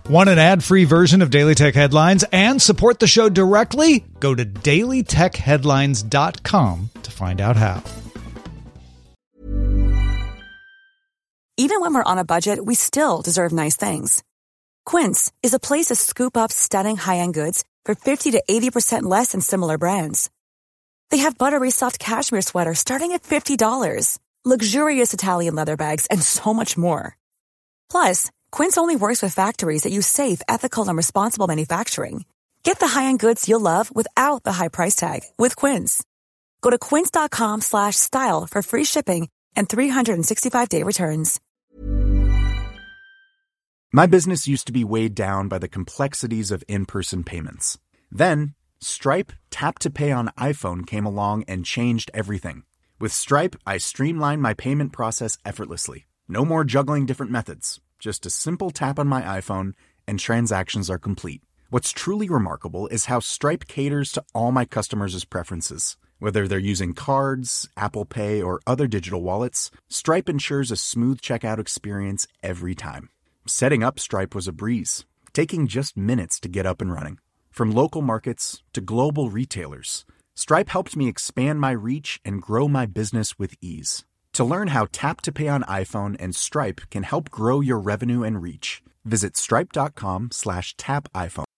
Want an ad-free version of Daily Tech Headlines and support the show directly? Go to dailytechheadlines.com to find out how. Even when we're on a budget, we still deserve nice things. Quince is a place to scoop up stunning high-end goods for 50 to 80% less than similar brands. They have buttery soft cashmere sweaters starting at $50, luxurious Italian leather bags, and so much more. Plus, Quince only works with factories that use safe, ethical, and responsible manufacturing. Get the high-end goods you'll love without the high price tag with Quince. Go to quince.com/style for free shipping and 365-day returns. My business used to be weighed down by the complexities of in-person payments. Then, Stripe Tap to Pay on iPhone came along and changed everything. With Stripe, I streamlined my payment process effortlessly. No more juggling different methods. Just a simple tap on my iPhone and transactions are complete. What's truly remarkable is how Stripe caters to all my customers' preferences. Whether they're using cards, Apple Pay, or other digital wallets, Stripe ensures a smooth checkout experience every time. Setting up Stripe was a breeze, taking just minutes to get up and running. From local markets to global retailers, Stripe helped me expand my reach and grow my business with ease. To learn how Tap to Pay on iPhone and Stripe can help grow your revenue and reach, visit stripe.com/tapiphone.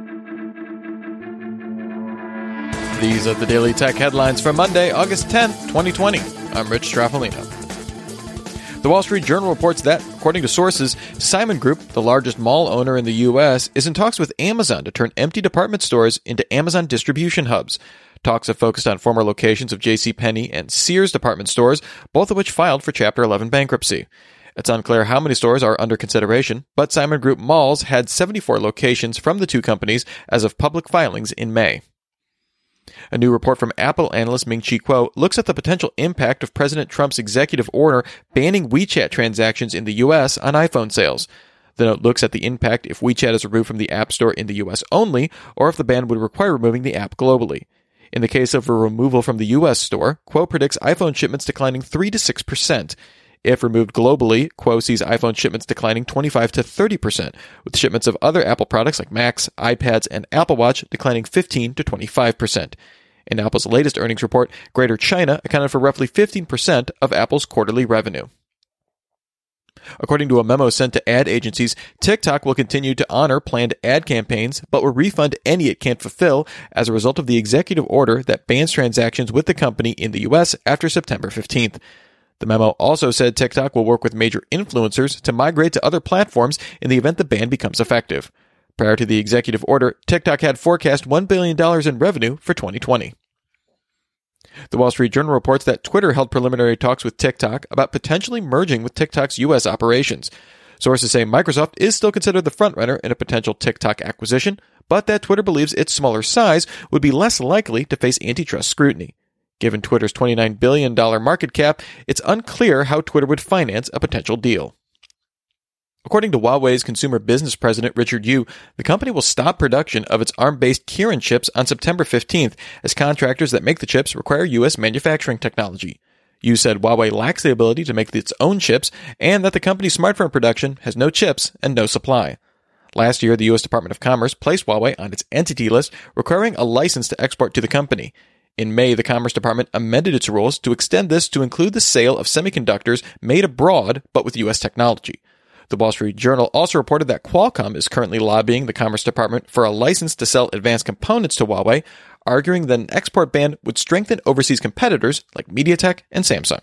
These are the Daily Tech Headlines for Monday, August 10th, 2020. I'm Rich Straffolino. The Wall Street Journal reports that, according to sources, Simon Group, the largest mall owner in the U.S., is in talks with Amazon to turn empty department stores into Amazon distribution hubs. Talks have focused on former locations of JCPenney and Sears department stores, both of which filed for Chapter 11 bankruptcy. It's unclear how many stores are under consideration, but Simon Group malls had 74 locations from the two companies as of public filings in May. A new report from Apple analyst Ming-Chi Kuo looks at the potential impact of President Trump's executive order banning WeChat transactions in the U.S. on iPhone sales. The note looks at the impact if WeChat is removed from the App Store in the U.S. only, or if the ban would require removing the app globally. In the case of a removal from the U.S. store, Kuo predicts iPhone shipments declining 3 to 6%. If removed globally, Kuo sees iPhone shipments declining 25 to 30%, with shipments of other Apple products like Macs, iPads, and Apple Watch declining 15 to 25%. In Apple's latest earnings report, Greater China accounted for roughly 15% of Apple's quarterly revenue. According to a memo sent to ad agencies, TikTok will continue to honor planned ad campaigns, but will refund any it can't fulfill as a result of the executive order that bans transactions with the company in the U.S. after September 15th. The memo also said TikTok will work with major influencers to migrate to other platforms in the event the ban becomes effective. Prior to the executive order, TikTok had forecast $1 billion in revenue for 2020. The Wall Street Journal reports that Twitter held preliminary talks with TikTok about potentially merging with TikTok's U.S. operations. Sources say Microsoft is still considered the frontrunner in a potential TikTok acquisition, but that Twitter believes its smaller size would be less likely to face antitrust scrutiny. Given Twitter's $29 billion market cap, it's unclear how Twitter would finance a potential deal. According to Huawei's consumer business president Richard Yu, the company will stop production of its ARM-based Kirin chips on September 15th, as contractors that make the chips require U.S. manufacturing technology. Yu said Huawei lacks the ability to make its own chips, and that the company's smartphone production has no chips and no supply. Last year, the U.S. Department of Commerce placed Huawei on its entity list, requiring a license to export to the company. In May, the Commerce Department amended its rules to extend this to include the sale of semiconductors made abroad but with U.S. technology. The Wall Street Journal also reported that Qualcomm is currently lobbying the Commerce Department for a license to sell advanced components to Huawei, arguing that an export ban would strengthen overseas competitors like MediaTek and Samsung.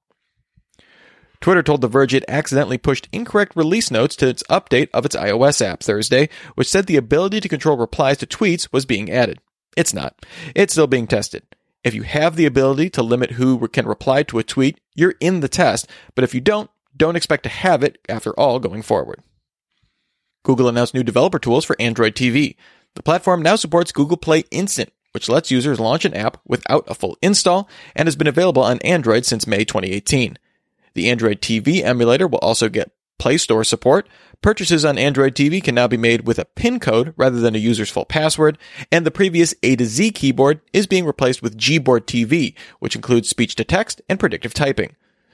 Twitter told The Verge it accidentally pushed incorrect release notes to its update of its iOS app Thursday, which said the ability to control replies to tweets was being added. It's not. It's still being tested. If you have the ability to limit who can reply to a tweet, you're in the test, but if you don't expect to have it after all going forward. Google announced new developer tools for Android TV. The platform now supports Google Play Instant, which lets users launch an app without a full install and has been available on Android since May 2018. The Android TV emulator will also get Play Store support. Purchases on Android TV can now be made with a PIN code rather than a user's full password, and the previous A to Z keyboard is being replaced with Gboard TV, which includes speech-to-text and predictive typing.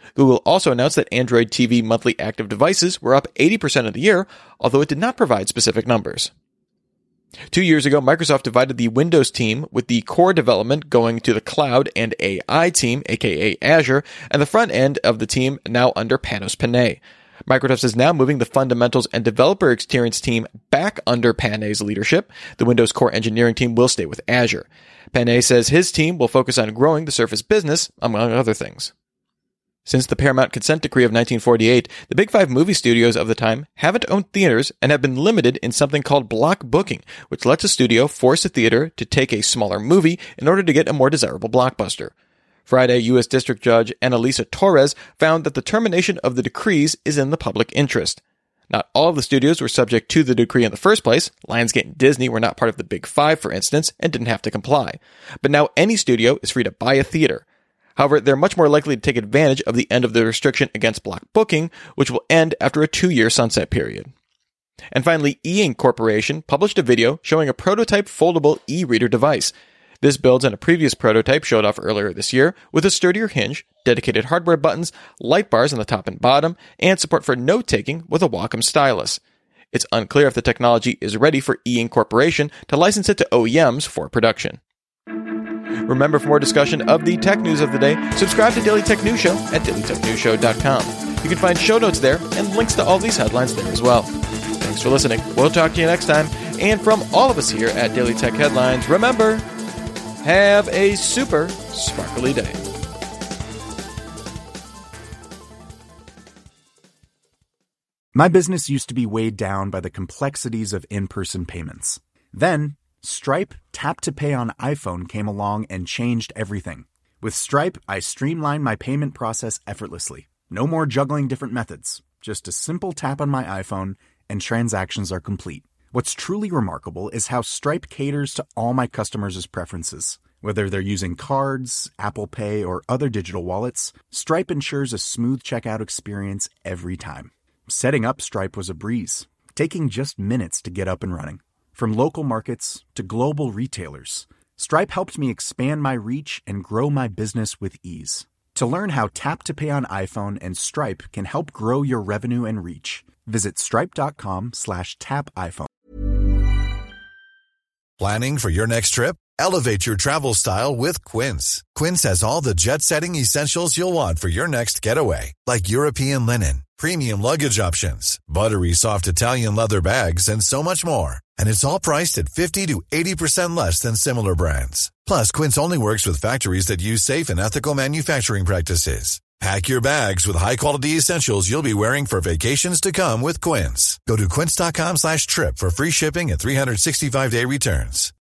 Google also announced that Android TV monthly active devices were up 80% of the year, although it did not provide specific numbers. 2 years ago, Microsoft divided the Windows team, with the core development going to the cloud and AI team, aka Azure, and the front end of the team now under Panos Panay. Microsoft is now moving the fundamentals and developer experience team back under Panay's leadership. The Windows core engineering team will stay with Azure. Panay says his team will focus on growing the Surface business, among other things. Since the Paramount Consent Decree of 1948, the Big Five movie studios of the time haven't owned theaters and have been limited in something called block booking, which lets a studio force a theater to take a smaller movie in order to get a more desirable blockbuster. Friday, U.S. District Judge Annalisa Torres found that the termination of the decrees is in the public interest. Not all of the studios were subject to the decree in the first place. Lionsgate and Disney were not part of the Big Five, for instance, and didn't have to comply. But now any studio is free to buy a theater. However, they're much more likely to take advantage of the end of the restriction against block booking, which will end after a 2-year sunset period. And finally, E-Ink Corporation published a video showing a prototype foldable e-reader device. This builds on a previous prototype showed off earlier this year with a sturdier hinge, dedicated hardware buttons, light bars on the top and bottom, and support for note-taking with a Wacom stylus. It's unclear if the technology is ready for E-Ink Corporation to license it to OEMs for production. Remember, for more discussion of the tech news of the day, subscribe to Daily Tech News Show at dailytechnewsshow.com. You can find show notes there and links to all these headlines there as well. Thanks for listening. We'll talk to you next time. And from all of us here at Daily Tech Headlines, remember, have a super sparkly day. My business used to be weighed down by the complexities of in-person payments. Then, Stripe Tap to Pay on iPhone came along and changed everything. With Stripe, I streamlined my payment process effortlessly. No more juggling different methods. Just a simple tap on my iPhone and transactions are complete. What's truly remarkable is how Stripe caters to all my customers' preferences. Whether they're using cards, Apple Pay, or other digital wallets, Stripe ensures a smooth checkout experience every time. Setting up Stripe was a breeze, taking just minutes to get up and running. From local markets to global retailers, Stripe helped me expand my reach and grow my business with ease. To learn how Tap to Pay on iPhone and Stripe can help grow your revenue and reach, visit stripe.com/tapiphone. Planning for your next trip? Elevate your travel style with Quince. Quince has all the jet-setting essentials you'll want for your next getaway, like European linen, premium luggage options, buttery soft Italian leather bags, and so much more. And it's all priced at 50 to 80% less than similar brands. Plus, Quince only works with factories that use safe and ethical manufacturing practices. Pack your bags with high-quality essentials you'll be wearing for vacations to come with Quince. Go to quince.com/trip for free shipping and 365-day returns.